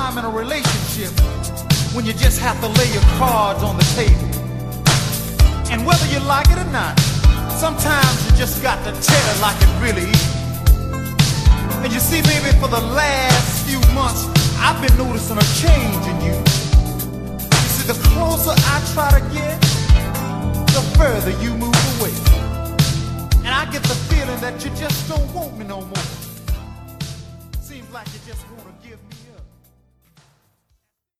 time in a relationship when you just have to lay your cards on the table. And whether you like it or not, sometimes you just got to tell it like it really is. And you see, baby, for the last few months, I've been noticing a change in you. You see, the closer I try to get, the further you move away. And I get the feeling that you just don't want me no more. Seems like you just want to give me up.